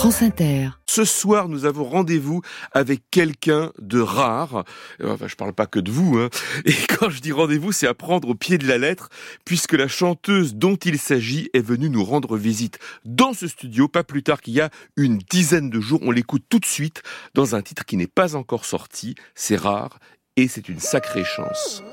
France Inter. Ce soir, nous avons rendez-vous avec quelqu'un de rare. Enfin, je parle pas que de vous, hein. Et quand je dis rendez-vous, c'est à prendre au pied de la lettre, puisque la chanteuse dont il s'agit est venue nous rendre visite dans ce studio, pas plus tard qu'il y a une dizaine de jours. On l'écoute tout de suite dans un titre qui n'est pas encore sorti. C'est rare et c'est une sacrée chance.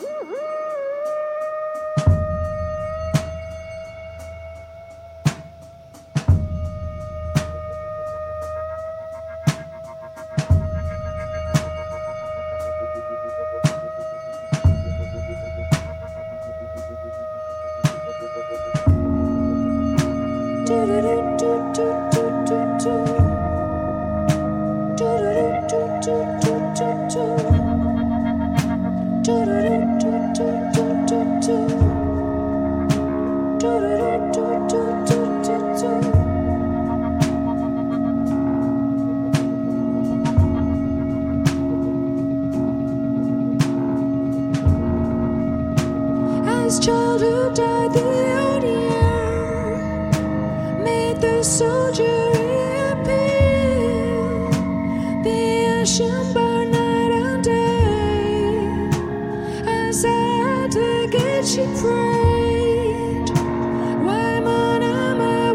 As childhood died, the old year made the soldier reappear. The ocean burned night and day. As at the gate she prayed, why, man, am I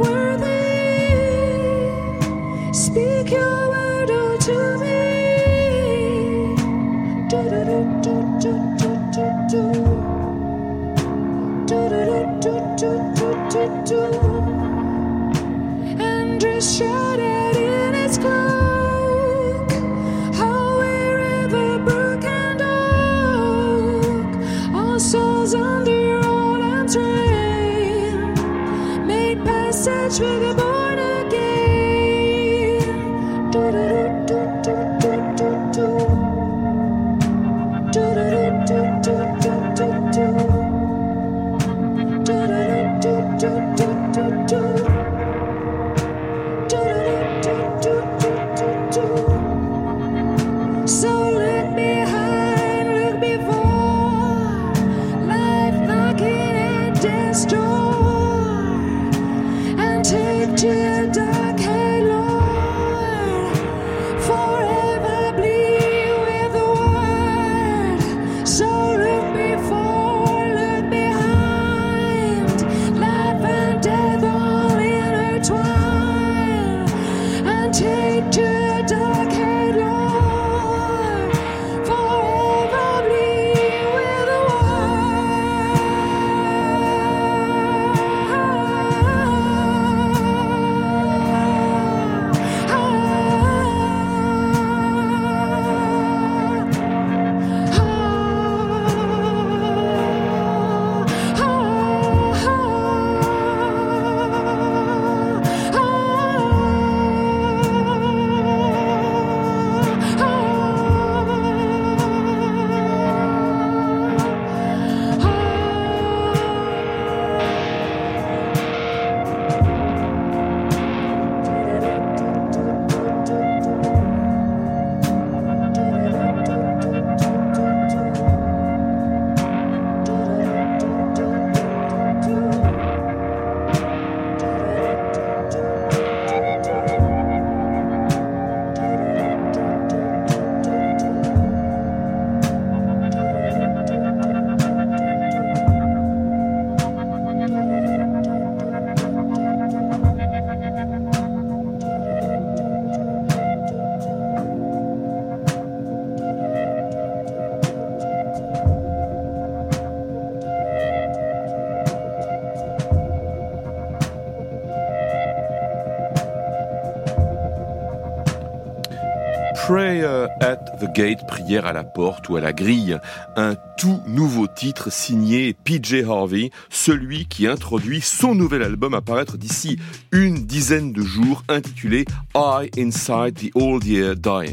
worthy? Speak your word, oh, to me. Do-do-do-do-do-do-do-do. And dress shrouded in its cloak, how wherever brook and oak, all souls under old arms reign, made passage for the born again. Do-do-do-do-do-do-do. Do-do-do-do-do-do-do. So look behind, look before, life knocking at death's door, and take to your dark head, Lord, forever bleed with the word. So look before, look behind, life and death all intertwined, and take to your dark head, Lord, forever bleed with the Prayer at the Gate, prière à la porte ou à la grille, un tout nouveau titre signé PJ Harvey, celui qui introduit son nouvel album à paraître d'ici une dizaine de jours, intitulé I Inside the Old Year Dying.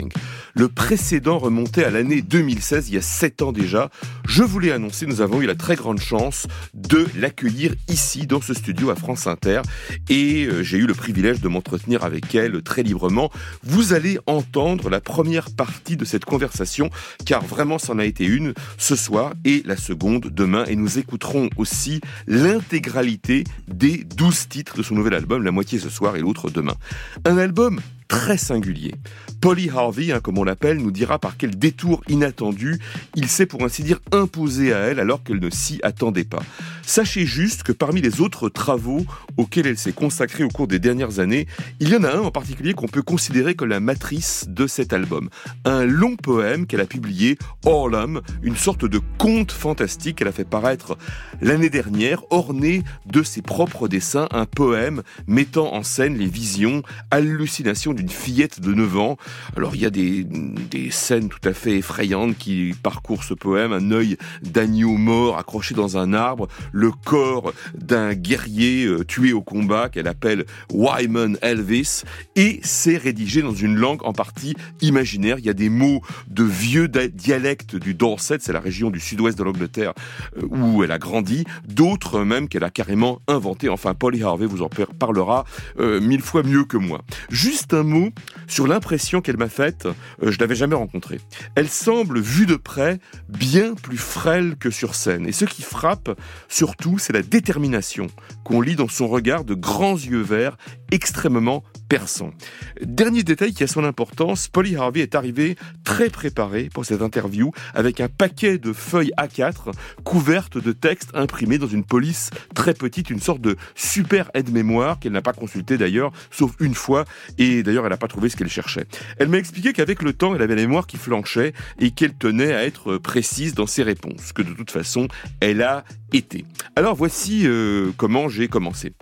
Le précédent remontait à l'année 2016, il y a 7 ans déjà. Je vous l'ai annoncé, nous avons eu la très grande chance de l'accueillir ici, dans ce studio à France Inter. Et j'ai eu le privilège de m'entretenir avec elle très librement. Vous allez entendre la première partie de cette conversation, car vraiment c'en a été une ce soir et la seconde demain. Et nous écouterons aussi l'intégralité des 12 titres de son nouvel album, la moitié ce soir et l'autre demain. Un album très singulier. Polly Harvey, comme on l'appelle, nous dira par quel détour inattendu il s'est pour ainsi dire imposé à elle alors qu'elle ne s'y attendait pas. Sachez juste que parmi les autres travaux auxquels elle s'est consacrée au cours des dernières années, il y en a un en particulier qu'on peut considérer comme la matrice de cet album. Un long poème qu'elle a publié, Harlem, une sorte de conte fantastique qu'elle a fait paraître l'année dernière, orné de ses propres dessins, un poème mettant en scène les visions, hallucinations d'une fillette de 9 ans. Alors il y a des scènes tout à fait effrayantes qui parcourent ce poème, un œil d'agneau mort accroché dans un arbre, le corps d'un guerrier tué au combat qu'elle appelle Wyman Elvis, et c'est rédigé dans une langue en partie imaginaire. Il y a des mots de vieux dialectes du Dorset, c'est la région du sud-ouest de l'Angleterre où elle a grandi, d'autres même qu'elle a carrément inventés. Enfin, Polly Harvey vous en parlera 1000 fois mieux que moi. Juste un mot sur l'impression qu'elle m'a faite, je l'avais jamais rencontrée. Elle semble, vue de près, bien plus frêle que sur scène. Et ce qui frappe, surtout, c'est la détermination qu'on lit dans son regard de grands yeux verts extrêmement perçants. Dernier détail qui a son importance, Polly Harvey est arrivée très préparée pour cette interview avec un paquet de feuilles A4 couvertes de textes imprimés dans une police très petite, une sorte de super aide-mémoire qu'elle n'a pas consulté d'ailleurs, sauf une fois, et d'ailleurs elle n'a pas trouvé ce qu'elle cherchait. Elle m'a expliqué qu'avec le temps, elle avait la mémoire qui flanchait et qu'elle tenait à être précise dans ses réponses, que de toute façon, elle a été. Alors voici comment j'ai commencé.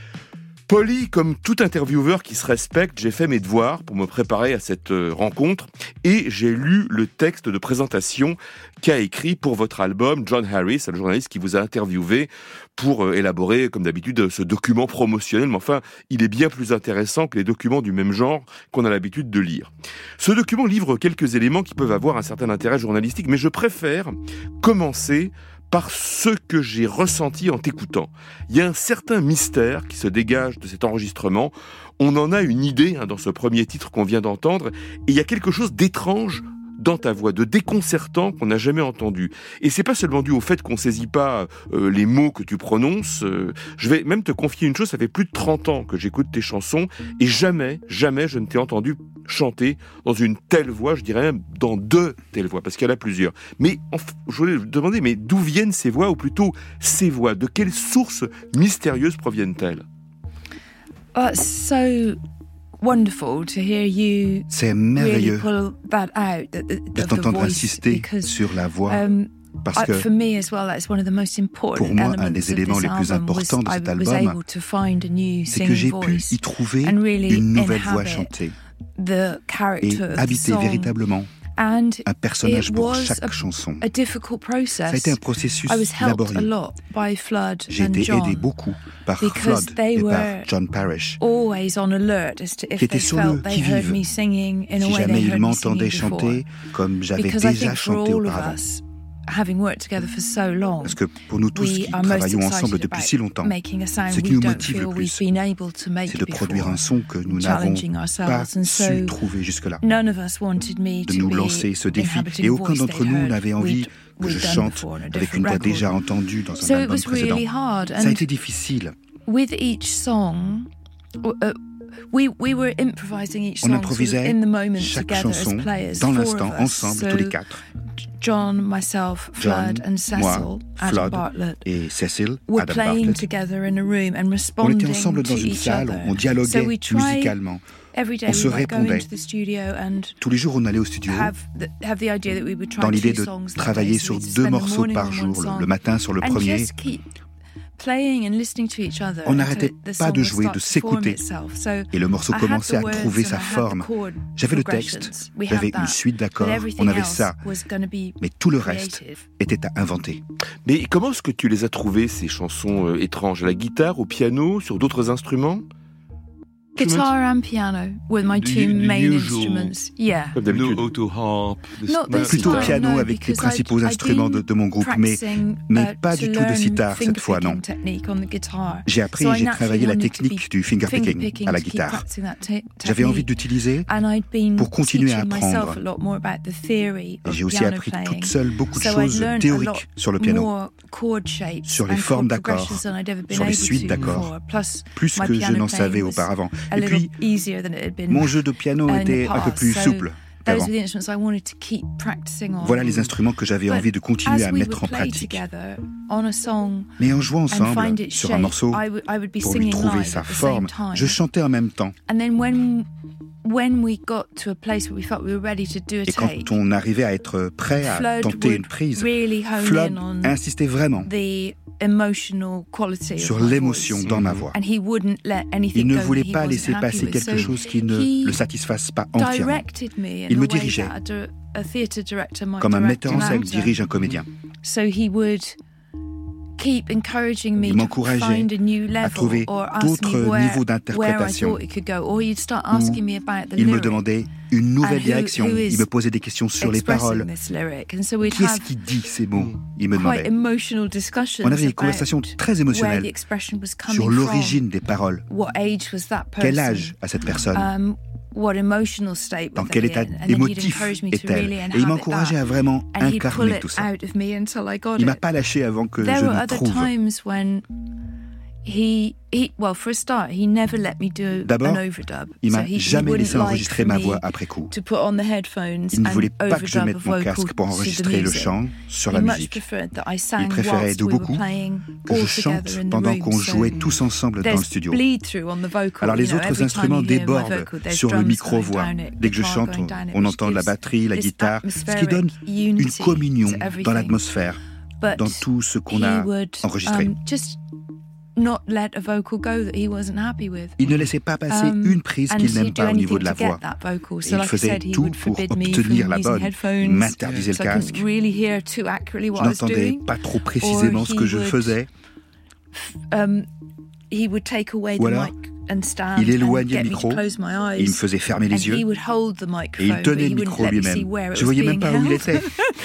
Polly, comme tout intervieweur qui se respecte, j'ai fait mes devoirs pour me préparer à cette rencontre et j'ai lu le texte de présentation qu'a écrit pour votre album John Harris, le journaliste qui vous a interviewé pour élaborer, comme d'habitude, ce document promotionnel. Mais enfin, il est bien plus intéressant que les documents du même genre qu'on a l'habitude de lire. Ce document livre quelques éléments qui peuvent avoir un certain intérêt journalistique, mais je préfère commencer par ce que j'ai ressenti en t'écoutant. Il y a un certain mystère qui se dégage de cet enregistrement. On en a une idée dans ce premier titre qu'on vient d'entendre, et il y a quelque chose d'étrange dans ta voix, de déconcertant qu'on n'a jamais entendu. Et c'est pas seulement dû au fait qu'on saisit pas les mots que tu prononces. Je vais même te confier une chose, ça fait plus de 30 ans que j'écoute tes chansons, et jamais je ne t'ai entendu chanter dans une telle voix, je dirais même dans 2 telles voix, parce qu'il y en a plusieurs. Mais je voulais vous demander, mais d'où viennent ces voix, ou plutôt ces voix, de quelles sources mystérieuses proviennent-elles? Wonderful to hear you. C'est merveilleux really pull that out, de t'entendre insister sur la voix, parce que for me as well, that's one of the most important pour moi, un des éléments les plus importants de cet album, c'est que j'ai pu y trouver une nouvelle voix chantée et habiter véritablement un personnage pour chaque chanson. Ça a été un processus laborieux. J'ai été aidé beaucoup par Flood et par John Parrish, qui étaient sur le qui-vive si jamais ils m'entendaient chanter comme j'avais déjà chanté auparavant. Parce que pour nous tous qui travaillons ensemble depuis si longtemps, ce qui nous motive le plus, c'est de produire un son que nous n'avons pas su trouver jusque-là, de nous lancer ce défi. Et aucun d'entre nous n'avait envie que je chante avec une voix déjà entendue dans un album précédent. Ça a été difficile. On improvisait chaque chanson dans l'instant, ensemble, tous les 4. John, myself, Flood and Cecil, Adam Bartlett, et Cecil, were Adam playing Bartlett. together in a room and On responding était ensemble to dans une each salle, other. on dialoguait So we tried musicalement. every day On se we would go répondait. into the studio and Tous les jours, on allait au studio have the idea that we would try dans l'idée 2 de songs that travailler day, so sur we'd 2 spend the morceaux morning par on jour, one song le matin sur le and premier. just keep playing and listening to each other On until n'arrêtait the pas song de would jouer, start de to form s'écouter. itself. So Et le morceau I had commençait the à words trouver and sa I had the forme. chord J'avais le progressions. texte, We j'avais had that. une suite d'accords, But everything on avait else ça. was gonna be Mais tout le reste creative. était à inventer. Mais comment est-ce que tu les as trouvées, ces chansons étranges? À la guitare, au piano, sur d'autres instruments? Guitar and piano were my two main instruments. Yeah. No auto harp. Plutôt piano avec les principaux instruments de mon groupe, mais pas du tout de sitar cette fois, non. J'ai travaillé la technique du fingerpicking à la guitare. J'avais envie d'utiliser pour continuer à apprendre. Et j'ai aussi appris toute seule beaucoup de choses théoriques sur le piano, sur les formes d'accords, sur les suites d'accords, plus que je n'en savais auparavant. Et puis, mon jeu de piano était un peu plus souple qu'avant. Voilà les instruments que j'avais envie de continuer à mettre en pratique. Mais en jouant ensemble sur un morceau, pour lui trouver sa forme, je chantais en même temps. Et quand on arrivait à être prêt à tenter une prise, Flood insistait vraiment sur l'émotion dans ma voix. Il ne voulait pas laisser passer quelque chose qui ne le satisfasse pas entièrement. Il me dirigeait comme un metteur en scène dirige un comédien. Il m'encourageait à trouver d'autres niveaux d'interprétation. Il me demandait une nouvelle direction. Il me posait des questions sur les paroles. Qui est-ce qui dit ces mots? Il me demandait. On avait des conversations très émotionnelles sur l'origine des paroles. Quel âge a cette personne? Dans quel état émotif est-elle? Et il m'encourageait à vraiment incarner tout ça. Il ne m'a pas lâché avant que je ne trouve. D'abord, il ne m'a jamais laissé enregistrer ma voix après coup. Il ne voulait pas que je mette mon casque pour enregistrer le chant sur la musique. Il préférait de beaucoup que je chante pendant qu'on jouait tous ensemble dans le studio. Alors les autres instruments débordent sur le micro-voix. Dès que je chante, on entend la batterie, la guitare, ce qui donne une communion dans l'atmosphère, dans tout ce qu'on a enregistré. Il ne laissait pas passer une prise qu'il n'aime pas au niveau de la voix. Il faisait tout pour obtenir la bonne. Il m'interdisait le casque. Je n'entendais pas trop précisément ce que je faisais. Ou alors, il éloignait le micro, et il me faisait fermer les yeux, et il tenait le micro lui-même. Je ne voyais même pas où il était.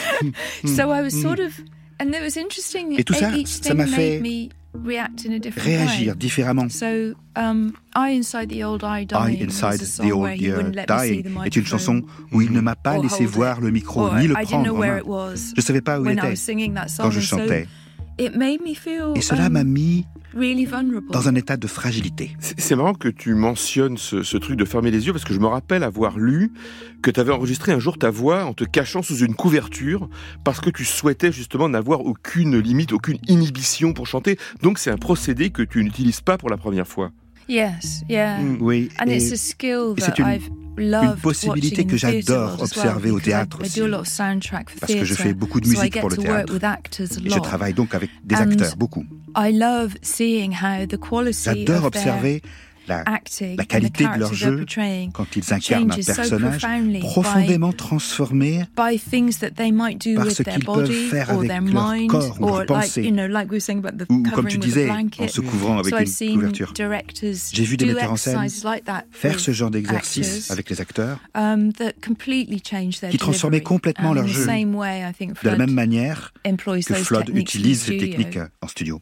Et tout ça, ça m'a fait réagir différemment. I Inside the Old I Dying est une chanson où il ne m'a pas laissé voir le micro ni le prendre en main. Je ne savais pas où il était quand je chantais. Et cela m'a mis dans un état de fragilité. C'est marrant que tu mentionnes ce truc de fermer les yeux, parce que je me rappelle avoir lu que tu avais enregistré un jour ta voix en te cachant sous une couverture parce que tu souhaitais justement n'avoir aucune limite, aucune inhibition pour chanter. Donc c'est un procédé que tu n'utilises pas pour la première fois. Yes, yeah. Oui, et c'est une possibilité que j'adore observer au théâtre aussi, parce que je fais beaucoup de musique pour le théâtre. Et je travaille donc avec des acteurs, beaucoup. J'adore observer la qualité de leur jeu quand ils incarnent un personnage profondément transformé par ce qu'ils peuvent faire avec leur corps ou leur pensée, ou comme tu disais, en se couvrant avec une couverture. J'ai vu des metteurs en scène faire ce genre d'exercice avec les acteurs qui transformaient complètement leur jeu de la même manière que Flood utilise ces techniques en studio.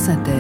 France Inter.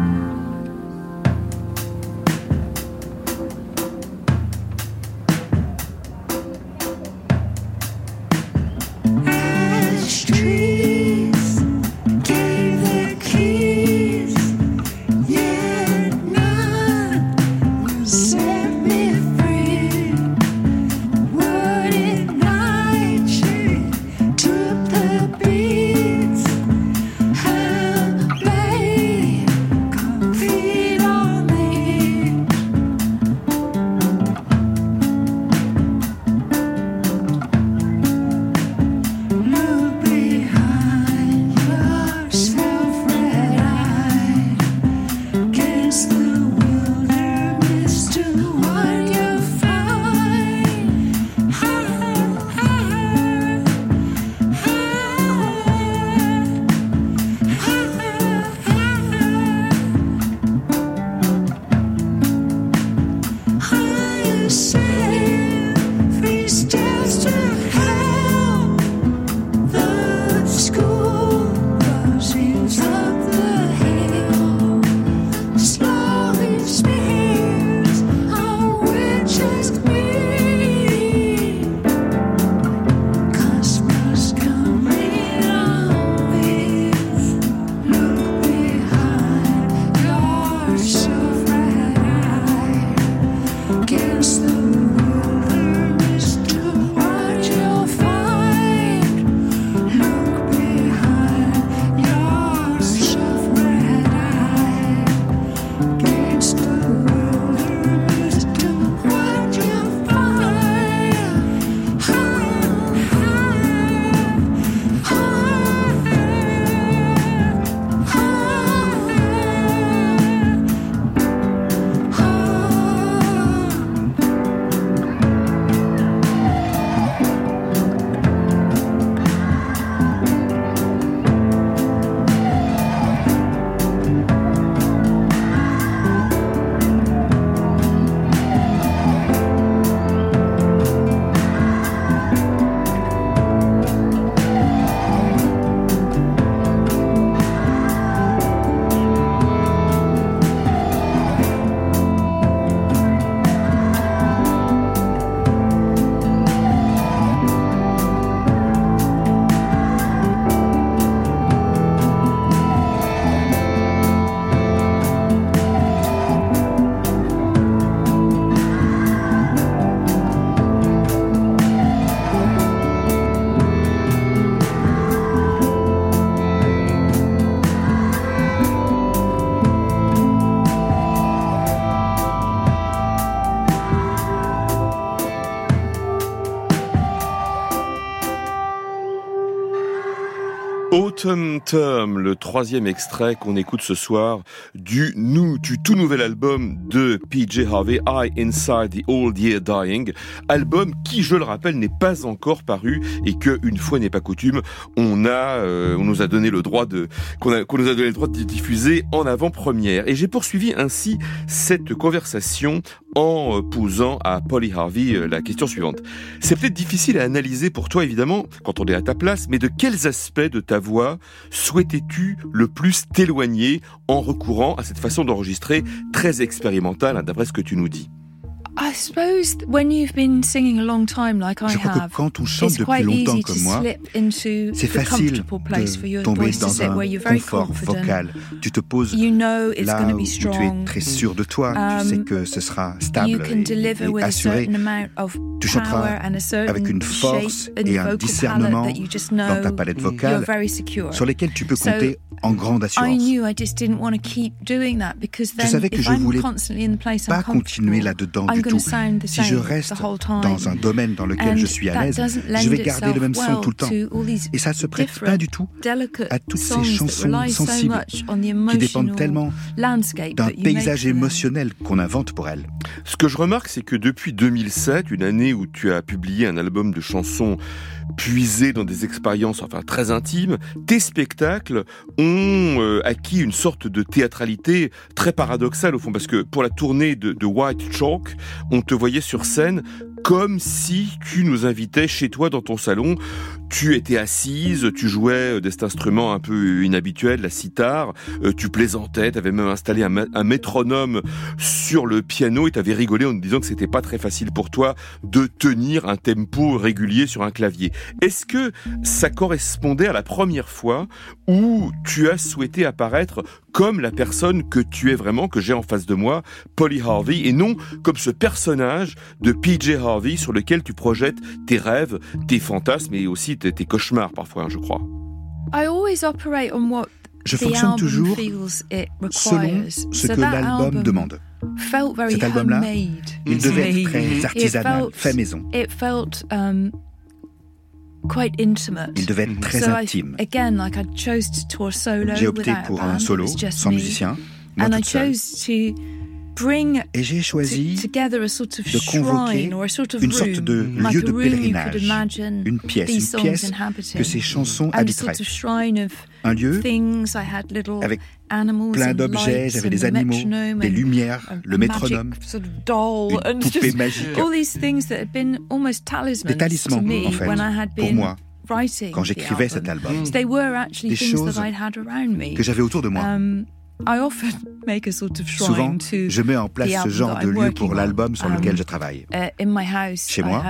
Autumn Term, le troisième extrait qu'on écoute ce soir du tout nouvel album de PJ Harvey, I Inside the Old Year Dying, album qui, je le rappelle, n'est pas encore paru et que, une fois n'est pas coutume, on nous a donné le droit de diffuser en avant-première. Et j'ai poursuivi ainsi cette conversation en posant à Polly Harvey la question suivante. C'est peut-être difficile à analyser pour toi, évidemment, quand on est à ta place, mais de quels aspects de ta voix souhaitais-tu le plus t'éloigner en recourant à cette façon d'enregistrer très expérimentale, d'après ce que tu nous dis? I suppose when you've been singing a long time like I have, je crois que quand on chante depuis longtemps comme moi, c'est facile de tomber dans un confort vocal. Tu te poses là où tu es très sûr de toi, tu sais que ce sera stable et assuré. Tu chanteras avec une force et un discernement dans ta palette vocale sur lesquels tu peux compter en grande assurance. Je savais que je ne voulais pas continuer là-dedans du tout. Si je reste dans un domaine dans lequel je suis à l'aise, je vais garder le même son tout le temps. Et ça ne se prête pas du tout à toutes ces chansons sensibles qui dépendent tellement d'un paysage émotionnel qu'on invente pour elles. Ce que je remarque, c'est que depuis 2007, une année où tu as publié un album de chansons puisées dans des expériences très intimes, tes spectacles ont acquis une sorte de théâtralité très paradoxale au fond, parce que pour la tournée de White Chalk, on te voyait sur scène comme si tu nous invitais chez toi dans ton salon. Tu étais assise, tu jouais de cet instrument un peu inhabituel, la sitar, tu plaisantais, tu avais même installé un métronome sur le piano et tu avais rigolé en nous disant que c'était pas très facile pour toi de tenir un tempo régulier sur un clavier. Est-ce que ça correspondait à la première fois où tu as souhaité apparaître comme la personne que tu es vraiment, que j'ai en face de moi, Polly Harvey, et non comme ce personnage de PJ Harvey sur lequel tu projettes tes rêves, tes fantasmes et aussi tes cauchemars parfois, je crois. Je fonctionne toujours selon ce que l'album demande. Cet album-là, il devait être très artisanal, fait maison. Il devait être très intime. J'ai opté pour un solo, sans musicien, moi toute seule. Et j'ai choisi de convoquer une sorte de lieu de pèlerinage, une pièce que ces chansons habiteraient. Un lieu avec plein d'objets, j'avais des animaux, des lumières, le métronome, une poupée magique. Des talismans, en fait, pour moi, quand j'écrivais cet album. Des choses que j'avais autour de moi. Souvent, je mets en place ce genre de lieu pour l'album sur lequel je travaille. Chez moi,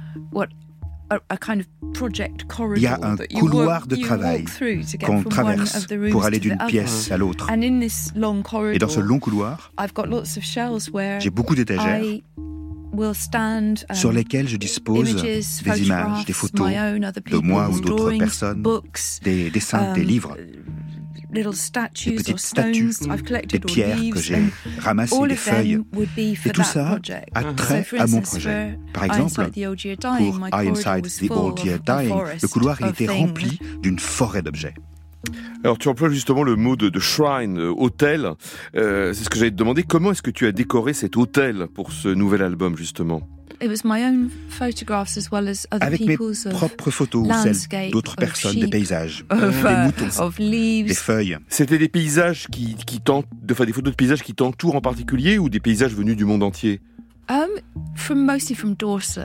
il y a un couloir de travail qu'on traverse pour aller d'une pièce à l'autre. Et dans ce long couloir, j'ai beaucoup d'étagères sur lesquelles je dispose des images, des photos de moi ou d'autres personnes, des dessins, des livres, des petites statues, des pierres que j'ai ramassées, des feuilles. Et tout ça a trait à mon projet. Par exemple, pour I Inside the Old Year Dying, le couloir il était rempli d'une forêt d'objets. Alors tu emploies justement le mot de shrine, hôtel. C'est ce que j'allais te demander. Comment est-ce que tu as décoré cet hôtel pour ce nouvel album justement ? Avec mes propres photos ou celles d'autres personnes, des paysages, des moutons, des feuilles. C'était des paysages des photos de paysages qui t'entourent en particulier ou des paysages venus du monde entier ? Surtout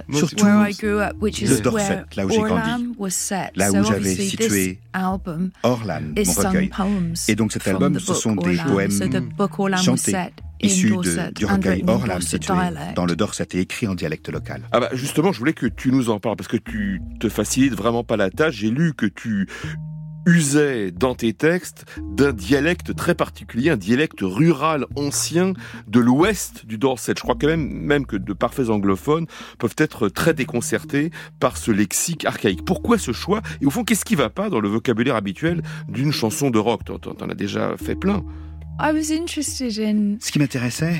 de Dorset, là où j'ai grandi, là où j'avais situé Orlam, mon recueil. Et donc cet album, ce sont des poèmes chantés, issus du recueil Orlam, situé dans le Dorset et écrit en dialecte local. Ah bah justement, je voulais que tu nous en parles, parce que tu te facilites vraiment pas la tâche. J'ai lu que tu usait dans tes textes d'un dialecte très particulier, un dialecte rural ancien de l'ouest du Dorset. Je crois quand même que de parfaits anglophones peuvent être très déconcertés par ce lexique archaïque. Pourquoi ce choix ? Et au fond, qu'est-ce qui va pas dans le vocabulaire habituel d'une chanson de rock ? T'en as déjà fait plein. Ce qui m'intéressait,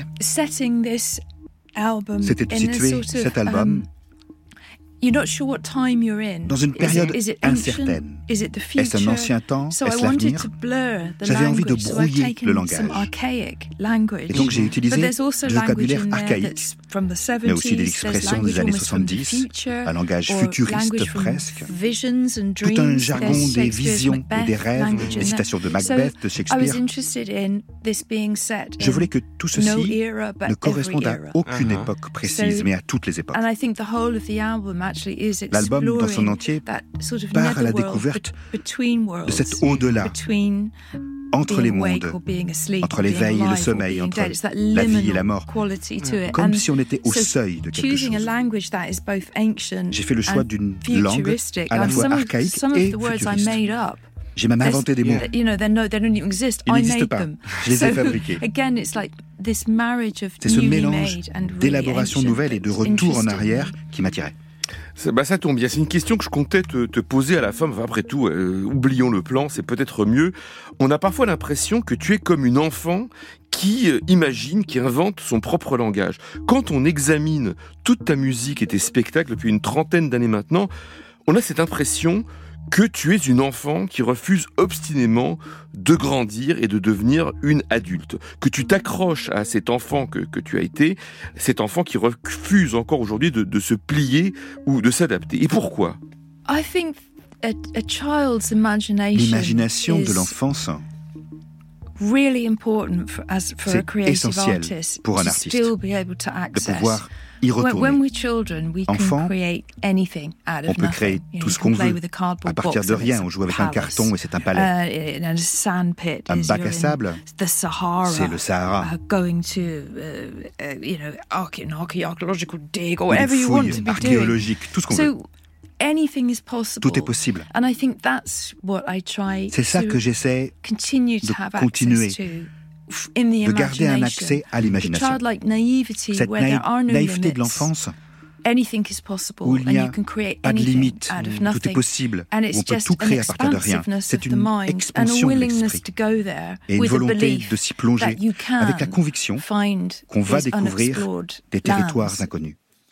c'était de situer cet album dans une période incertaine. Est-ce un ancien temps ? Est-ce l'avenir ? J'avais envie de brouiller le langage. Et donc j'ai utilisé du vocabulaire archaïque, mais aussi des expressions des années 70, un langage futuriste presque, tout un jargon des visions et des rêves, des citations de Macbeth, de Shakespeare. Je voulais que tout ceci ne corresponde à aucune époque précise, mais à toutes les époques. L'album, dans son entier, part à la découverte de cet au-delà, entre les mondes, entre l'éveil et le sommeil, entre la vie et la mort, comme si on était au seuil de quelque chose. J'ai fait le choix d'une langue à la fois archaïque et futuriste. J'ai même inventé des mots. Ils n'existent pas. Je les ai fabriqués. C'est ce mélange d'élaboration nouvelle et de retour en arrière qui m'attirait. Ça tombe bien. C'est une question que je comptais te poser à la fin. Enfin, après tout, oublions le plan, c'est peut-être mieux. On a parfois l'impression que tu es comme une enfant qui imagine, qui invente son propre langage. Quand on examine toute ta musique et tes spectacles depuis une trentaine d'années maintenant, on a cette impression que tu es une enfant qui refuse obstinément de grandir et de devenir une adulte. Que tu t'accroches à cet enfant que tu as été, cet enfant qui refuse encore aujourd'hui de se plier ou de s'adapter. Et pourquoi ? L'imagination de l'enfance, c'est essentiel pour un artiste de pouvoir y retourner. Enfant, on peut créer tout ce qu'on veut. À partir de rien, on joue avec un carton et c'est un palais. Un bac à sable, c'est le Sahara. Ou des fouilles archéologiques, tout ce qu'on veut. Tout est possible. C'est ça que j'essaie de continuer, de garder un accès à l'imagination. Cette naïveté de l'enfance, où il n'y a pas de limite, où tout est possible, où on peut tout créer à partir de rien. C'est une expansion de l'esprit et une volonté de s'y plonger avec la conviction qu'on va découvrir des territoires inconnus.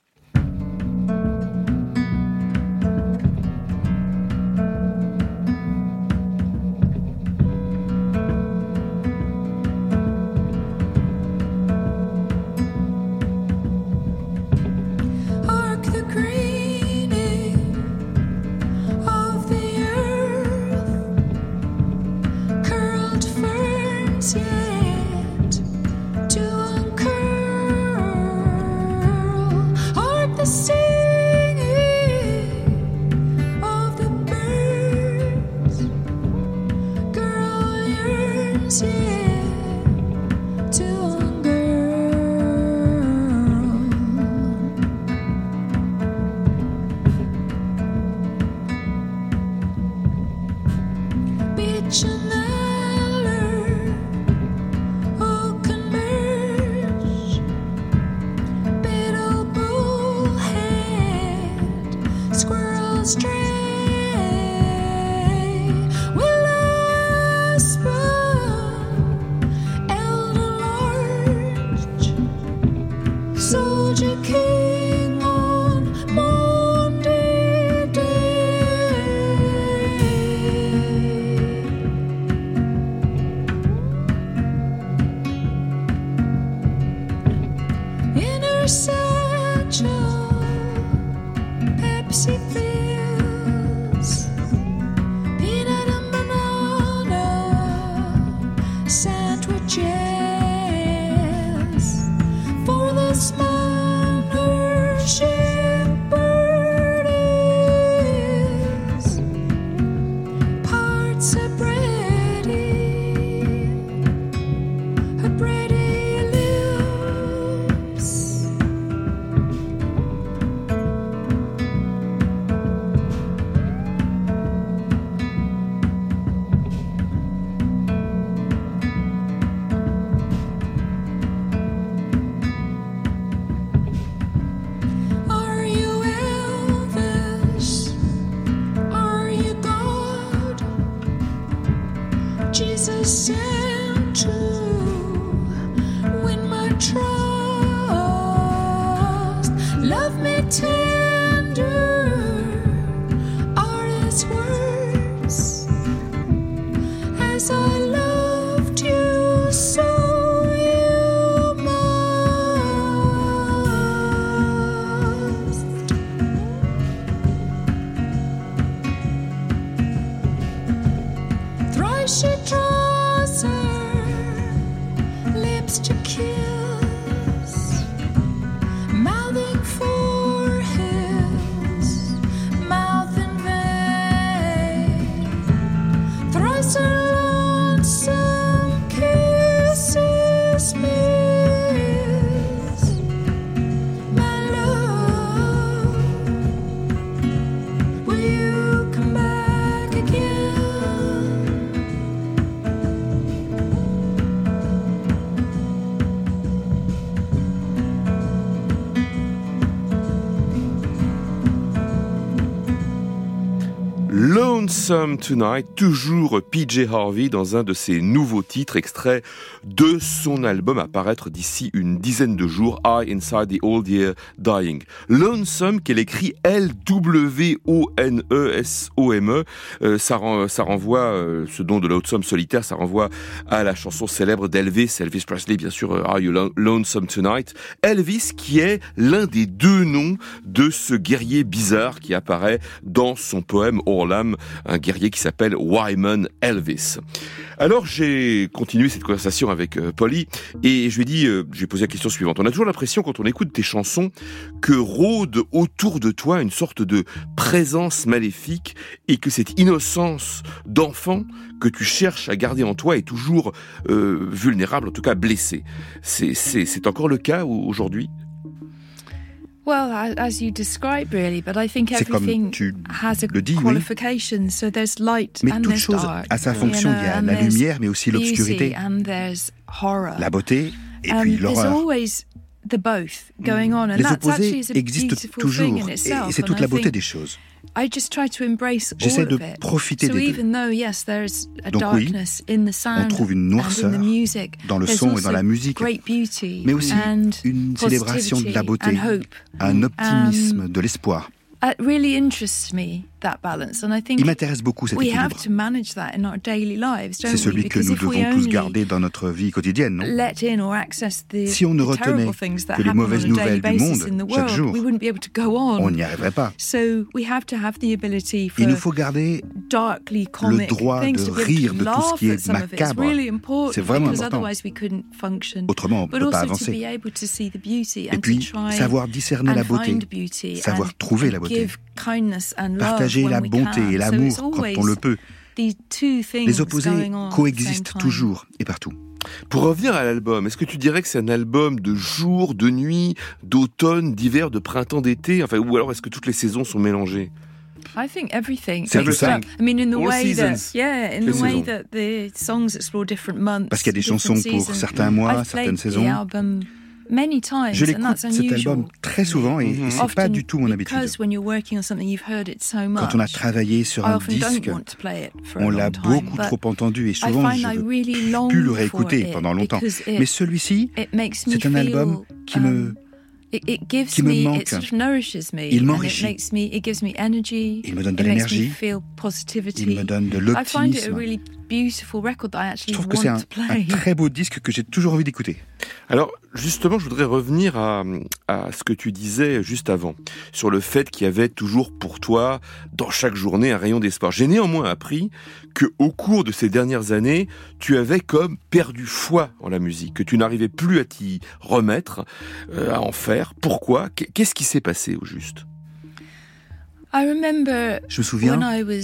Lonesome Tonight, toujours PJ Harvey dans un de ses nouveaux titres extraits de son album à paraître d'ici une dizaine de jours, I Inside the Old Year Dying. Lonesome qu'elle écrit L-W-O-N-E-S-O-M-E. Ça renvoie, ce don de Lonesome solitaire, ça renvoie à la chanson célèbre d'Elvis Presley, bien sûr, Are You Lonesome Tonight? Elvis qui est l'un des deux noms de ce guerrier bizarre qui apparaît dans son poème Orlam un guerrier qui s'appelle Wyman Elvis. Alors j'ai continué cette conversation avec Polly et je lui ai dit, je lui ai posé la question suivante. On a toujours l'impression quand on écoute tes chansons que rôde autour de toi une sorte de présence maléfique et que cette innocence d'enfant que tu cherches à garder en toi est toujours vulnérable, en tout cas blessée. C'est encore le cas aujourd'hui? Well, as you describe, really, but I think everything has a qualification. Oui. So there's light mais and toute there's chose dark. a sa fonction. Il y a la lumière, mais aussi l'obscurité. And there's horror. La beauté et puis l'horreur. There's always the both going on, and les that's opposés actually a existent beautiful toujours, thing in itself. Et c'est toute la beauté des choses. I just try to embrace J'essaie all de of it. profiter so des deux. Even though, yes, there's a Donc darkness in the sound on trouve une noirceur and in the music, dans le son et dans la musique, great beauty mais aussi une célébration de la beauté, un optimisme, de l'espoir. It really interests me, that balance, and I think il m'intéresse beaucoup cet équilibre. C'est celui que nous devons tous garder dans notre vie quotidienne, non? Si on ne retenait que les mauvaises nouvelles du monde chaque jour, on n'y arriverait pas. Il nous faut garder le droit de rire de tout ce qui est macabre. C'est vraiment important. Autrement, on ne peut pas avancer. Et puis, savoir discerner la beauté, savoir trouver la beauté. Partager la bonté et l'amour quand on le peut. Les opposés coexistent toujours et partout. Pour revenir à l'album, est-ce que tu dirais que c'est un album de jour, de nuit, d'automne, d'hiver, de printemps, d'été, enfin, ou alors est-ce que toutes les saisons sont mélangées? I think everything. C'est everything. I mean, in the All way seasons. that, yeah, in the way that the songs explore different months. Parce qu'il y a des chansons pour certains mois, certaines saisons. Je l'écoute, cet album, très souvent, et c'est pas du tout mon habitude. Quand on a travaillé sur un disque, on l'a beaucoup trop entendu, et souvent, je ne veux plus le réécouter pendant longtemps. Mais celui-ci, c'est un album qui me manque. Il m'enrichit. Il me donne de l'énergie. Il me donne de l'optimisme. Je trouve que c'est un très beau disque que j'ai toujours envie d'écouter. Alors, justement, je voudrais revenir à ce que tu disais juste avant, sur le fait qu'il y avait toujours pour toi, dans chaque journée, un rayon d'espoir. J'ai néanmoins appris qu'au cours de ces dernières années, tu avais comme perdu foi en la musique, que tu n'arrivais plus à t'y remettre, à en faire. Pourquoi? Qu'est-ce qui s'est passé au juste? Je me souviens,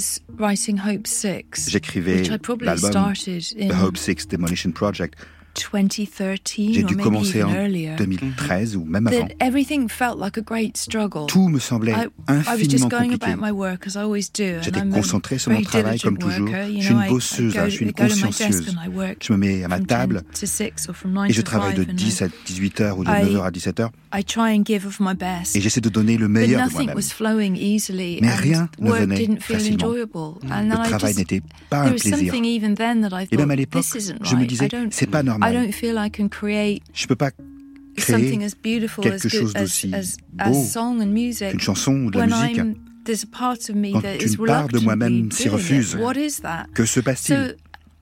j'écrivais l'album The Hope Six Demolition Project. J'ai dû commencer en 2013 ou même avant. Tout me semblait infiniment compliqué. J'étais concentré sur mon travail comme toujours. Je suis une bosseuse, je suis une consciencieuse. Je me mets à ma table et je travaille de 10 à 18 heures ou de 9 heures à 17 heures. Et j'essaie de donner le meilleur de moi-même. Mais rien ne venait facilement. Le travail n'était pas un plaisir. Et même à l'époque, je me disais, c'est pas normal. Je ne peux pas créer quelque chose d'aussi beau qu'une chanson ou de la musique. Quand une part de moi-même s'y refuse, que se passe-t-il?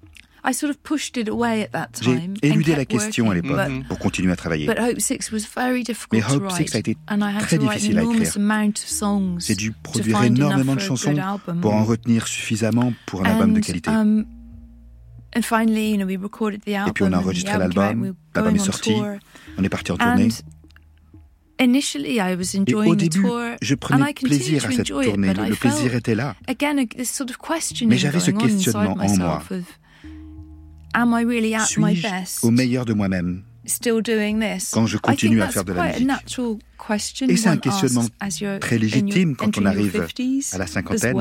J'ai éludé la question à l'époque pour continuer à travailler. Mais Hope Six a été très difficile à écrire. J'ai dû produire énormément de chansons pour en retenir suffisamment pour un album de qualité. Et puis on a enregistré l'album, l'album est sorti, on est parti en tournée. Et au début, je prenais plaisir à cette tournée, le plaisir était là. Mais j'avais ce questionnement en moi. Suis-je au meilleur de moi-même quand je continue à faire de la musique? Et c'est un questionnement très légitime quand on arrive à la cinquantaine.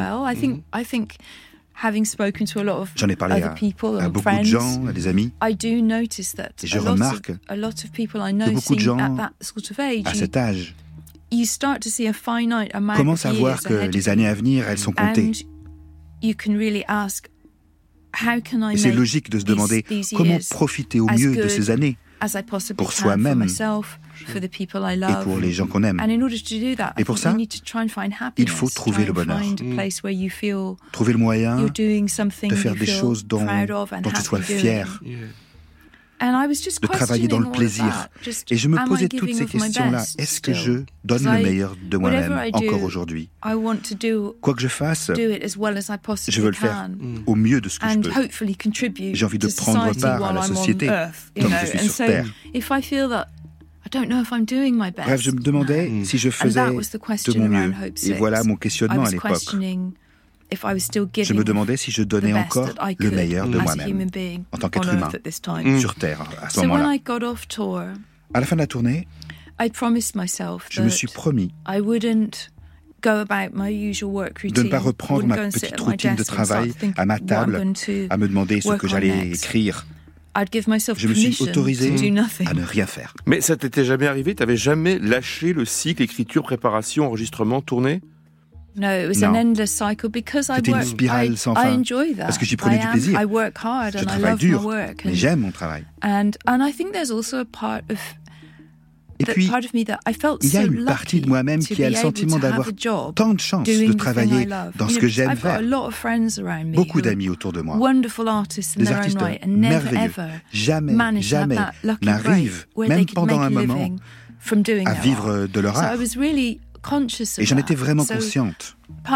J'en ai parlé à beaucoup de gens, à des amis, et je remarque que beaucoup de gens, à cet âge, commencent à voir que les années à venir, elles sont comptées. Et c'est logique de se demander comment profiter au mieux de ces années pour soi-même et pour les gens qu'on aime. Et pour ça, il faut trouver le bonheur. Trouver le moyen de faire des choses dont tu sois fier. de travailler dans le plaisir. Et je me posais toutes ces questions-là. Est-ce que je donne le meilleur de moi-même encore aujourd'hui? Quoi que je fasse, je veux le faire au mieux de ce que je peux. J'ai envie de prendre part à la société tant que je suis sur Terre. Bref, je me demandais si je faisais de mon mieux. Et voilà mon questionnement à l'époque. Je me demandais si je donnais encore le meilleur de moi-même en tant qu'être humain sur Terre à ce moment-là. À la fin de la tournée, je me suis promis de ne pas reprendre ma petite routine de travail à ma table, à me demander ce que j'allais écrire. Je me suis autorisé à ne rien faire. Mais ça t'était jamais arrivé? T'avais jamais lâché le cycle écriture, préparation, enregistrement, tournée? Non. C'était une spirale sans fin, parce que j'y prenais du plaisir. Je travaille dur, mais j'aime mon travail. Et puis, il y a une partie de moi-même qui a le sentiment d'avoir tant de chance de travailler dans ce que j'aime faire. Beaucoup d'amis autour de moi, des artistes merveilleux, jamais n'arrivent, même pendant un moment, à vivre de leur art. Et j'en étais vraiment consciente.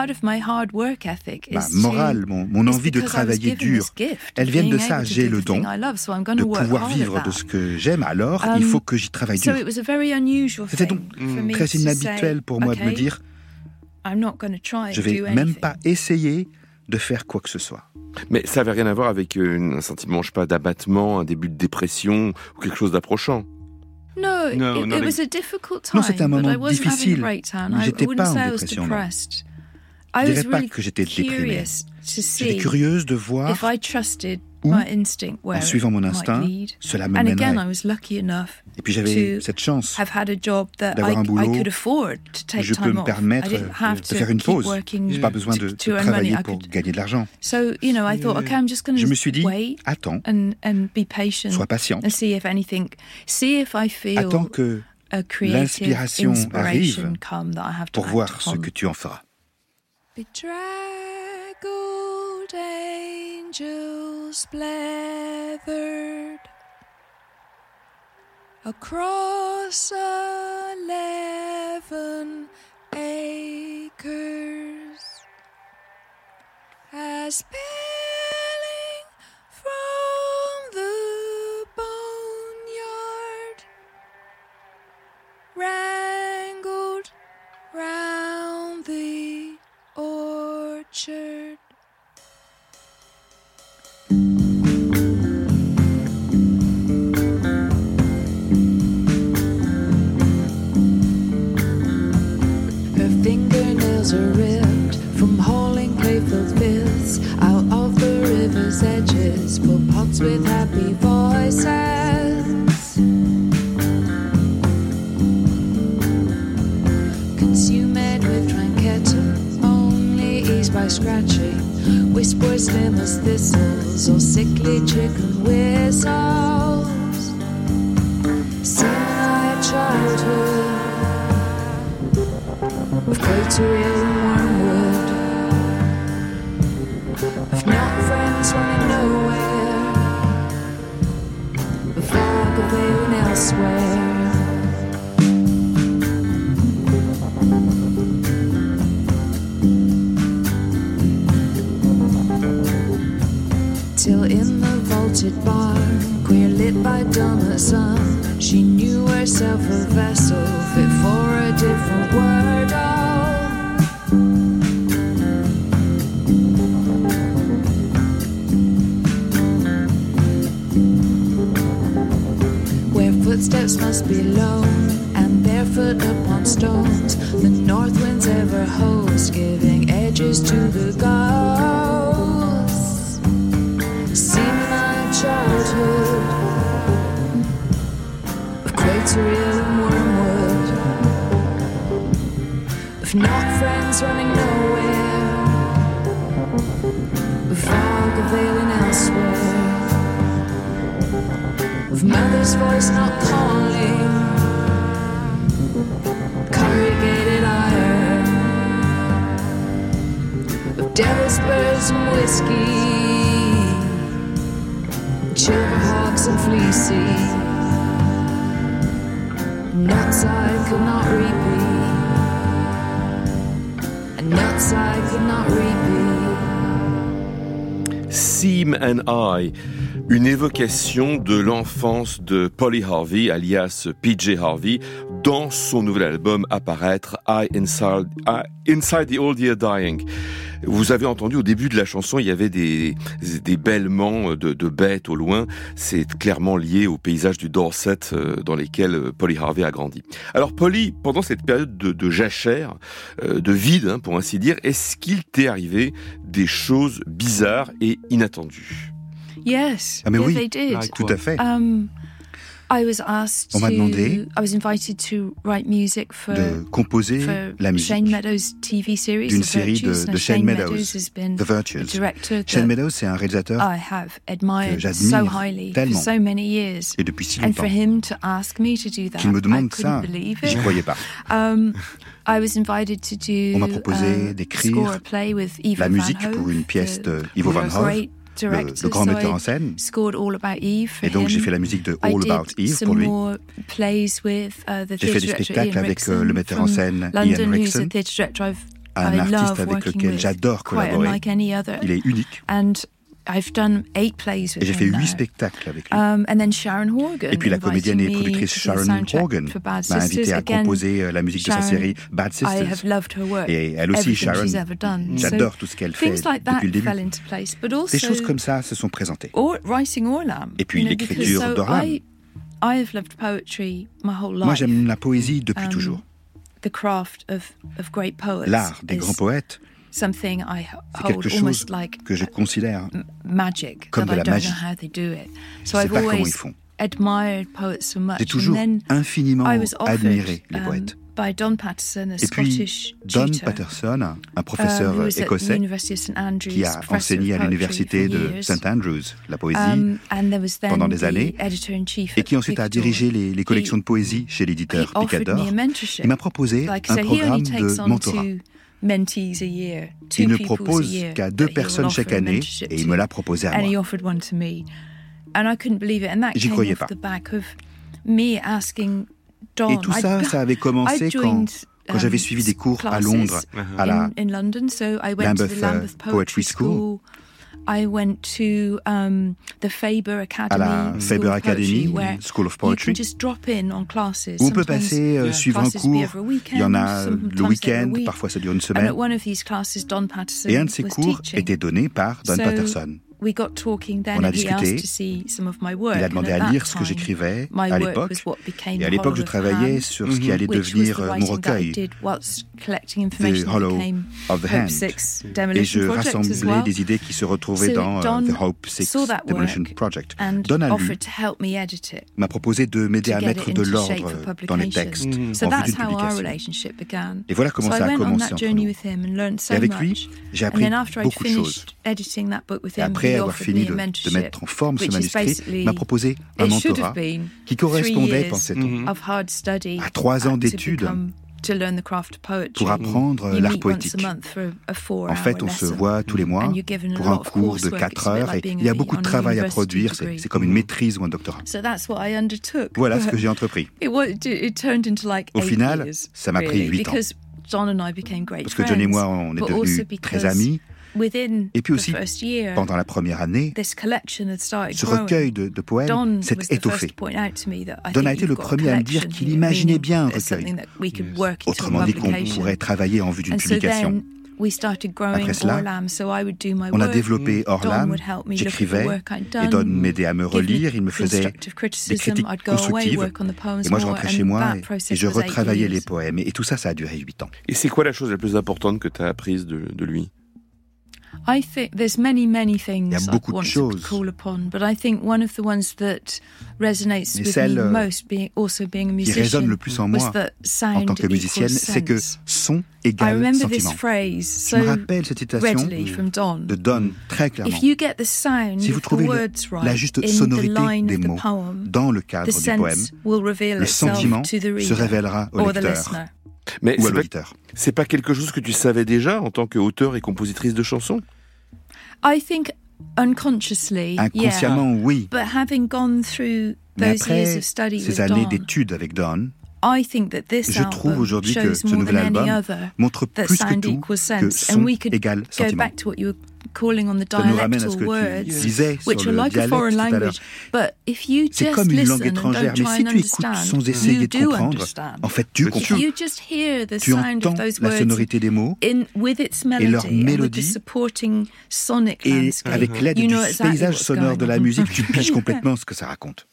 Ma morale, mon envie de travailler dur, elles viennent de ça. J'ai le don de pouvoir vivre de ce que j'aime, alors il faut que j'y travaille dur. C'était donc très inhabituel pour moi de me dire je vais même pas essayer de faire quoi que ce soit. Mais ça n'avait rien à voir avec un sentiment, je sais pas, d'abattement, un début de dépression ou quelque chose d'approchant? Non, c'était un moment difficile. J'étais pas en dépression. Je dirais pas que j'étais déprimée. J'étais curieuse de voir où, en suivant mon instinct, cela me mènerait. Et puis j'avais cette chance d'avoir un boulot où je peux me permettre de faire une pause. Je n'ai pas besoin de travailler pour gagner de l'argent. Je me suis dit, attends, sois patiente. Attends que l'inspiration arrive pour voir ce que tu en feras. Bedraggled angels blathered across 11 acres as spilling from the boneyard wrangled round the orchard. Her fingernails are ripped from hauling playful bits out of the river's edges for pots with happy voices. Consumed with Tranquetta, by scratching, whispers slim as thistles or sickly chicken whistles. Semi childhood of Quaterial wormwood, of not friends running nowhere, of fog of ailing elsewhere. Till in the vaulted barn, queer lit by dawn sun, she knew herself a vessel fit for a different world. Where footsteps must be low and barefoot upon stones, the north wind's ever host, giving edges to the ghosts. Childhood of Quaterial and wormwood, of not friends running nowhere, of fog of ailing elsewhere, of mother's voice not calling, corrugated iron, of devil's birds and whiskey, Silverhawks and fleecy nuts I could not repeat, and nuts I could not repeat. Seam and I, une évocation de l'enfance de Polly Harvey, alias PJ Harvey, dans son nouvel album à paraître, Inside the Old Year Dying. Vous avez entendu au début de la chanson, il y avait des bêlements de bêtes au loin. C'est clairement lié au paysage du Dorset dans lesquels Polly Harvey a grandi. Alors Polly, pendant cette période de jachère, de vide pour ainsi dire, est-ce qu'il t'est arrivé des choses bizarres et inattendues? Yes, ah mais yes, oui, they did. Tout à fait. On m'a demandé de composer la musique d'une série de Shane Meadows, The Virtues. Shane Meadows, c'est un réalisateur que j'admire tellement et depuis si longtemps. Qu'il me demande ça, j'y croyais pas. On m'a proposé d'écrire la musique pour une pièce de Ivo Van Hove, le grand metteur en scène. Et donc j'ai fait la musique de All About Eve pour lui. J'ai fait des spectacles avec le metteur en scène Ian Rickson, un artiste avec lequel j'adore collaborer. Il est unique. Et j'ai fait 8 spectacles avec lui. Et puis la comédienne et productrice Sharon Horgan m'a invité à composer la musique de sa série Bad Sisters. Et elle aussi, Sharon, j'adore tout ce qu'elle fait depuis le début. Des choses comme ça se sont présentées. Et puis l'écriture d'Orlam. Moi, j'aime la poésie depuis toujours. L'art des grands poètes. C'est quelque chose que je considère comme de la magie. Je ne sais pas comment ils font. J'ai toujours infiniment admiré les poètes. Et puis, Don Patterson, un professeur écossais qui a enseigné à l'université de St Andrews la poésie pendant des années et qui ensuite a dirigé les collections de poésie chez l'éditeur Picador, il m'a proposé un programme de mentorat. Il ne propose qu'à 2 personnes chaque année et il me l'a proposé à moi. J'y croyais pas. Et tout ça, ça avait commencé quand j'avais suivi des cours à Londres, à la Lambeth Poetry School, à la Faber Academy, School of Poetry, où on peut passer, suivre un cours. Il y en a le week-end, parfois ça dure une semaine. Et un de ces cours était donné par Don Patterson. On a discuté, il a demandé à lire ce que j'écrivais à l'époque, et à l'époque je travaillais sur ce qui allait devenir mon recueil, The Hollow of the Hand, et je rassemblais des idées qui se retrouvaient dans The Hope 6 Demolition Project. Don a lu, m'a proposé de m'aider à mettre de l'ordre dans les textes en vue d'une publication. Et voilà comment ça a commencé entre nous. Et avec lui, j'ai appris beaucoup de choses. Et après avoir fini de mettre en forme ce manuscrit, il m'a proposé un mentorat qui correspondait, pensait-on, à 3 ans d'études pour apprendre l'art poétique. En fait, on se voit tous les mois pour un cours de 4 heures et il y a beaucoup de travail à produire. C'est comme une maîtrise ou un doctorat. Voilà ce que j'ai entrepris. Au final, ça m'a pris 8 ans. Parce que John et moi, on est devenus très amis. Et puis aussi, pendant la première année, ce recueil de poèmes s'est étoffé. Don a été le premier à me dire qu'il imaginait bien un recueil. Autrement dit, qu'on pourrait travailler en vue d'une publication. Après cela, on a développé Orlam, j'écrivais, et Don m'aidait à me relire, il me faisait des critiques constructives, et moi je rentrais chez moi et je retravaillais les poèmes. Et tout ça, ça a duré 8 ans. Et c'est quoi la chose la plus importante que tu as apprise de lui? I think there's many things I want to call upon, but I think one of the ones that resonates with me most, also being a musician, qui résonne le plus en moi en tant que musicienne, c'est que son égale sentiment. Je me rappelle cette citation de Don très clairement. Si vous trouvez la juste sonorité des mots dans le cadre du poème, le sentiment se révélera au lecteur. Mais c'est pas quelque chose que tu savais déjà en tant qu'auteur et compositrice de chansons? Unconsciously, inconsciemment, oui. But having gone through Mais those après years of study ces with années Don, d'études avec Don, I think that this je trouve aujourd'hui que ce nouvel album montre plus que tout que son égale sentiment. Ça nous ramène à ce que tu disais sur le dialecte tout à l'heure. C'est comme une langue étrangère, mais si tu écoutes sans essayer de comprendre, en fait tu comprends. Tu entends la sonorité des mots et leur mélodie, et avec l'aide du paysage sonore de la musique, tu piges complètement ce que ça raconte.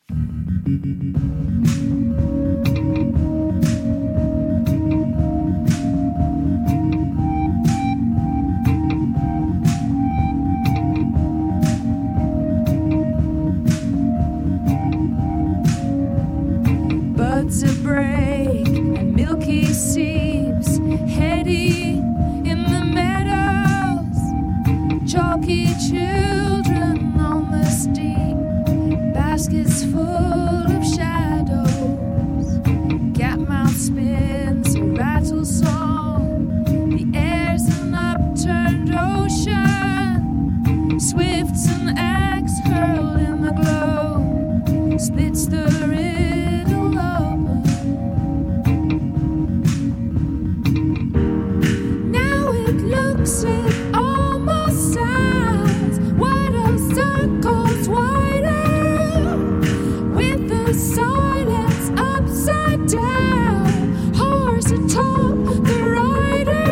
Buds of break and milky seeps, heady in the meadows, chalky children on the steep, baskets full of shadows, cat-mouth spins a rattle song, the air's an upturned ocean, swifts and axe hurled in the glow, splits the riddle open. Now it looks, it almost sounds, wider circles wider, with the silence upside down, horse atop the rider.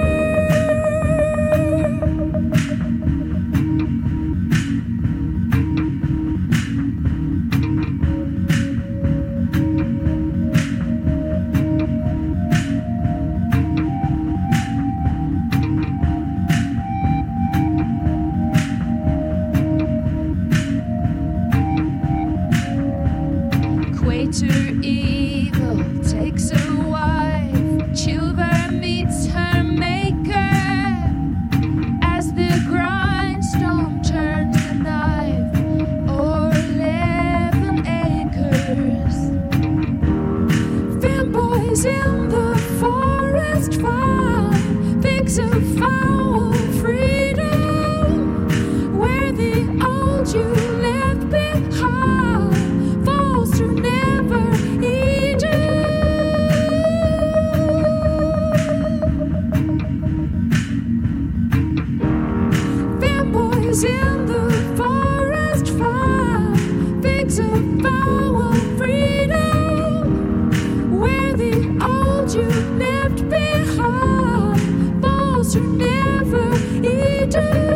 Quater evil takes a wife, Chilver meets her maker, as the grindstone turns the knife, o'er 11 acres. Fanboys in the forest find figs of foul freedom, where the old you left behind falls to never Eden. Fanboys in the forest find figs of foul freedom, where the old you left behind falls to never Eden.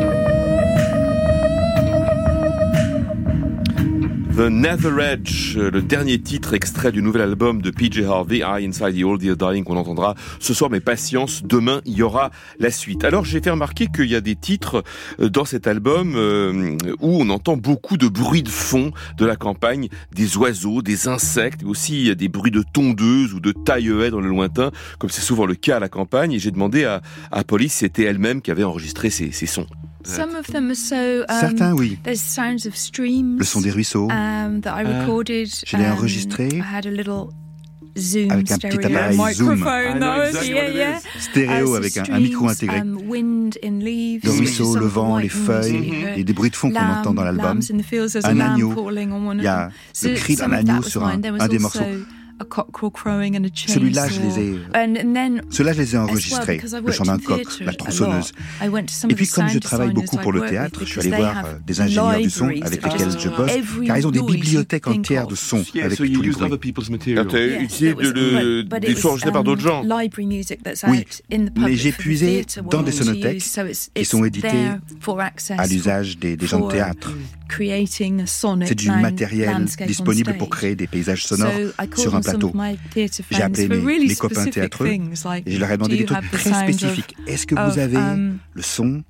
The Nether Edge, le dernier titre extrait du nouvel album de PJ Harvey, I Inside the Old Dear Dying, qu'on entendra ce soir, mais patience, demain il y aura la suite. Alors j'ai fait remarquer qu'il y a des titres dans cet album où on entend beaucoup de bruits de fond de la campagne, des oiseaux, des insectes, mais aussi des bruits de tondeuses ou de taille-haie dans le lointain, comme c'est souvent le cas à la campagne, et j'ai demandé à Polly si c'était elle-même qui avait enregistré ces sons. Some of them are so, certains, oui. There's sounds of streams, le son des ruisseaux. That I recorded. Je l'ai enregistré. I had a little Zoom avec un petit appareil Zoom. Stéréo avec un micro intégré. Le ruisseau, le vent, les feuilles et des bruits de fond qu'on entend dans l'album. Un agneau. Il y a le cri d'un agneau sur un des morceaux. Celui-là, ceux-là, je les ai enregistrés. Le chant d'un coq, la tronçonneuse. Et puis, comme je travaille beaucoup pour le théâtre, je suis allé voir des ingénieurs du son avec lesquels je bosse, car ils ont des bibliothèques entières de sons avec tous les bruits. Tu as utilisé des sons enregistrés par d'autres gens. Oui, mais j'ai puisé dans des sonothèques qui sont édités à l'usage des gens de théâtre. C'est du matériel disponible pour créer des paysages sonores sur un plateau. J'ai appelé mes copains théâtreux et je leur ai demandé des trucs très spécifiques. Est-ce que vous avez le son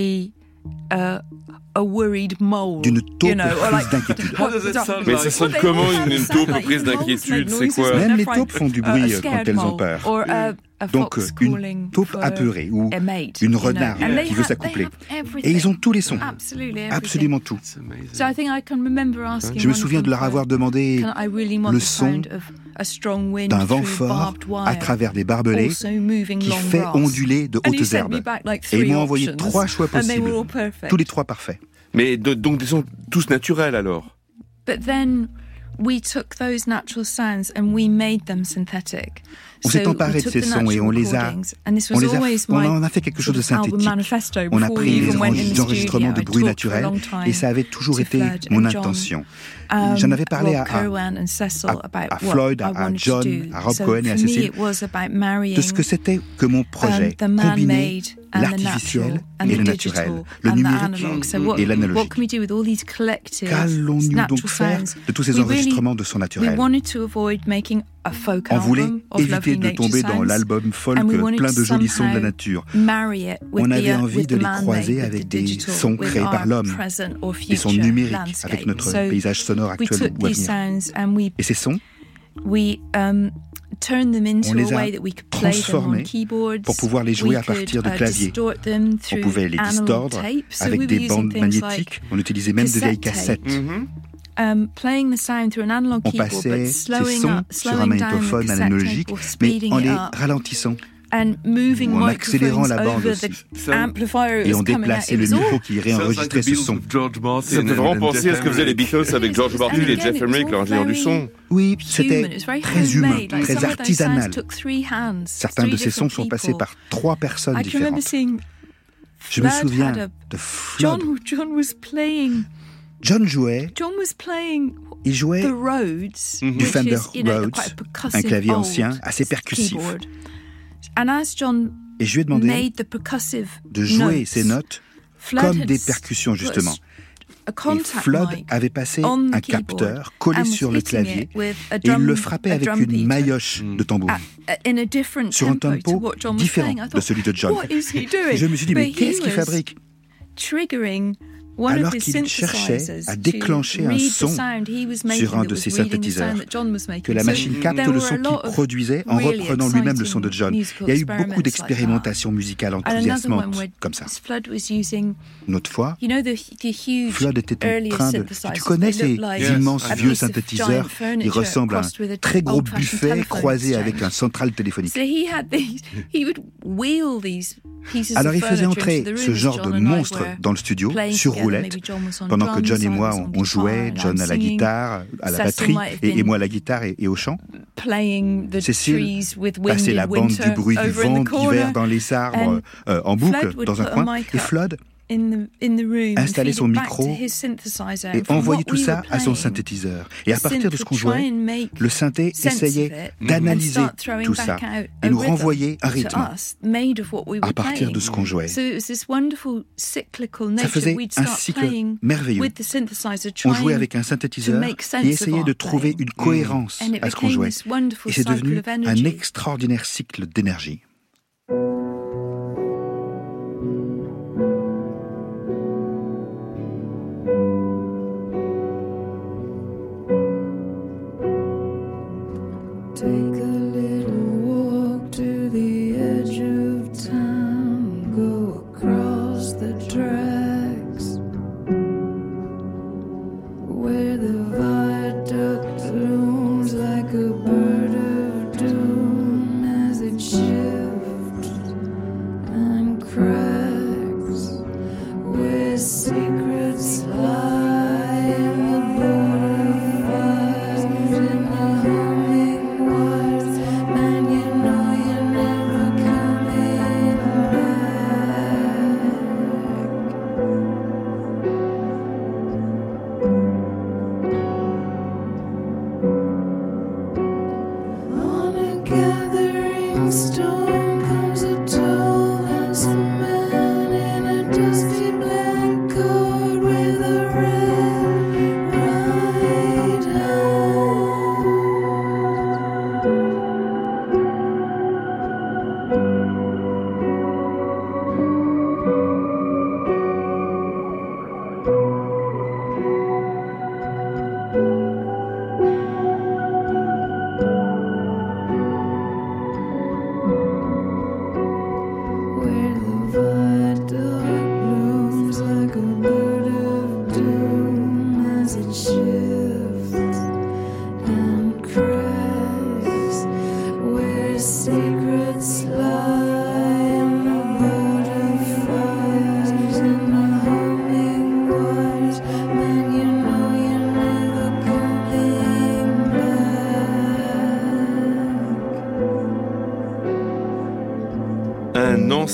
d'une taupe prise d'inquiétude? Mais ça sonne comment une taupe prise d'inquiétude? C'est quoi? Même les taupes font du bruit quand elles ont peur. Donc une taupe apeurée ou une renarde qui veut s'accoupler. Et ils ont tous les sons, absolument tout. Je me souviens de leur avoir demandé le son d'un vent fort à travers des barbelés qui fait onduler de hautes herbes. Et ils m'ont envoyé 3 choix possibles, tous les 3 parfaits. Mais donc des sons tous naturels alors. On s'est emparé de ces sons et on en a fait quelque chose de synthétique. On a pris les enregistrements de bruit naturel et ça avait toujours été mon intention. J'en avais parlé à Floyd, à John, à Rob Cohen et à Cécile de ce que c'était que mon projet combinait l'artificiel et le naturel, le numérique et l'analogique. Qu'allons-nous donc faire de tous ces enregistrements de son naturel? On voulait éviter de tomber dans l'album folk plein de jolis sons de la nature. On avait envie de les croiser avec des sons créés par l'homme, des sons numériques avec notre paysage sonore actuel ou à venir. Et ces sons, on les a transformés pour pouvoir les jouer à partir de claviers. On pouvait les distordre avec des bandes magnétiques. On utilisait même de vieilles cassettes. On passait ces sons sur un magnétophone analogique, mais en les ralentissant. Ou en accélérant la bande aussi. Et on déplaçait le micro qui réenregistrait ce son. Ça fait vraiment penser à ce que faisaient les Beatles avec George Martin et Jeff Emerick, l'ingénieur du son. Oui, c'était très humain, très artisanal. Certains de ces sons sont passés par 3 personnes différentes. Je me souviens de Flood. John jouait, il jouait du Fender Rhodes, un clavier ancien assez percussif. Et je lui ai demandé de jouer ces notes comme des percussions, justement. Et Flood avait passé un capteur collé sur le clavier et il le frappait avec une maillotche de tambour sur un tempo différent de celui de John. Et je me suis dit, mais qu'est-ce qu'il fabrique ? Alors qu'il cherchait à déclencher un son sur un de ses synthétiseurs, que la machine capte le son qu'il produisait en reprenant lui-même le son de John. Il y a eu beaucoup d'expérimentations musicales enthousiasmantes comme ça. Une autre fois, Flood était en train de... Tu connais ces immenses vieux synthétiseurs? Ils ressemblent à un très gros buffet croisé avec un central téléphonique. Alors il faisait entrer ce genre de monstre dans le studio, sur roulette, pendant que John et moi on jouait, John à la guitare, à la batterie, et moi à la guitare et au chant. Cécile passait la bande du bruit du vent d'hiver dans les arbres en boucle dans un coin, et Flood installer son micro et envoyer tout ça à son synthétiseur. Et à partir de ce qu'on jouait, le synthé essayait d'analyser tout ça et nous renvoyer un rythme à partir de ce qu'on jouait. Ça faisait un cycle merveilleux. On jouait avec un synthétiseur et essayait de trouver une cohérence à ce qu'on jouait. Et c'est devenu un extraordinaire cycle d'énergie. Storm comes a tall handsome man.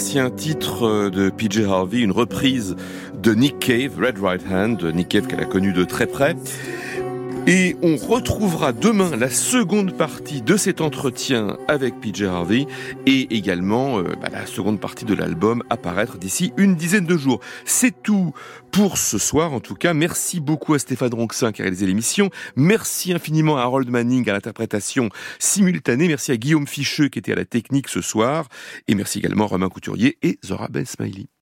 ancien titre de PJ Harvey, une reprise de Nick Cave, Red Right Hand, Nick Cave qu'elle a connu de très près. Et on retrouvera demain la seconde partie de cet entretien avec PJ Harvey et également la seconde partie de l'album à paraître d'ici une dizaine de jours. C'est tout pour ce soir en tout cas. Merci beaucoup à Stéphane Ronxin qui a réalisé l'émission. Merci infiniment à Harold Manning à l'interprétation simultanée. Merci à Guillaume Ficheux qui était à la technique ce soir. Et merci également à Romain Couturier et Zora Ben Smiley.